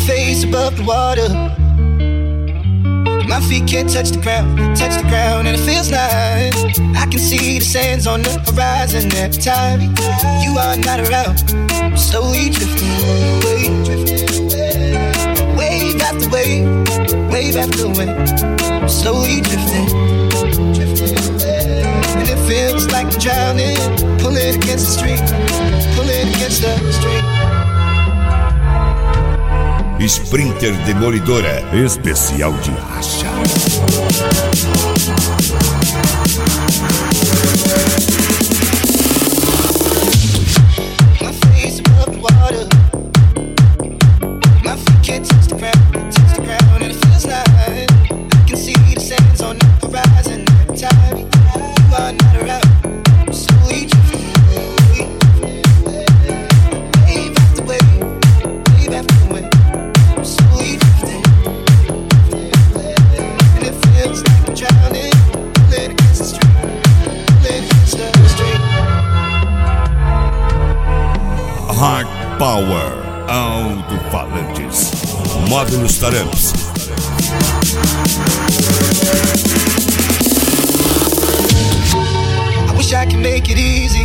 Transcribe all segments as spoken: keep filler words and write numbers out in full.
face above the water. My feet can't touch the ground, touch the ground, and it feels like I can see the sands on the horizon every time you are not around. I'm slowly drifting away, drifting away. Wave after wave, wave after wave. I'm slowly drifting, drifting away. And it feels like I'm drowning, pulling against the stream, pulling against the stream. Sprinter Demolidora, especial de racha. My face above the water. My feet can't touch the ground, touch the ground, and it feels like I can see the sands on the horizon every time you are not around. I'm slowly drifting away, wave after wave, wave after wave. I'm slowly drifting, and it feels like I'm drowning, pulling against the stream, pulling against the stream. Hard Power, alto-falantes, módulos Taramps. I wish I could make it easy,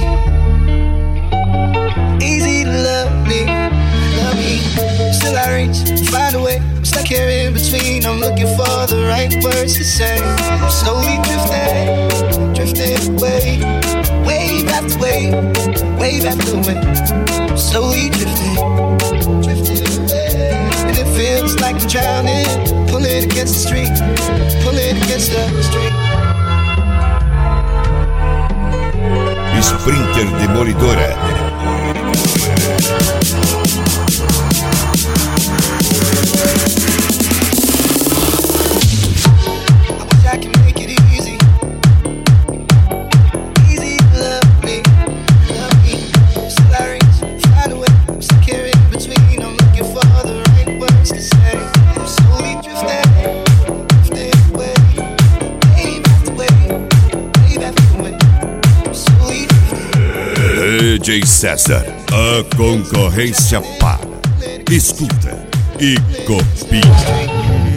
easy to love me, love me. Still I reach, find a way. I'm stuck here in between. I'm looking for the right words to say. I'm slowly drifting, drifting away, wave after wave, wave after wave. I'm slowly drifting, drifting away, and it feels like I'm drowning, pulling against the stream, pulling against the stream. Sprinter Demolidora. I wish I could make it easy, easy to love me, love me. Still I reach, find a way. I'm stuck here in between. I'm looking for the right words to say. I'm slowly drifting, drifting away, wave after wave, wave after wave. I'm slowly drifting. D J César, a concorrência para. Escuta e copia.